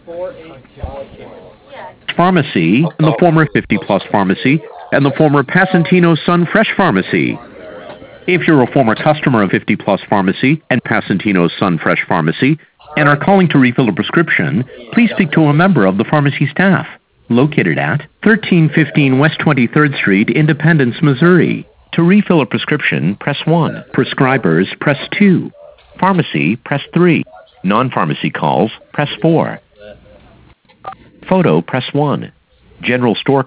Pharmacy, and the former 50 Plus Pharmacy, and the former Passantino Sun Fresh Pharmacy. If you're a former customer of 50 Plus Pharmacy and Passantino Sun Fresh Pharmacy and are calling to refill a prescription, please speak to a member of the pharmacy staff. Located at 1315 West 23rd Street, Independence, Missouri. To refill a prescription, press 1. Prescribers, press 2. Pharmacy, press 3. Non-pharmacy calls, press 4. Photo, press 1. General store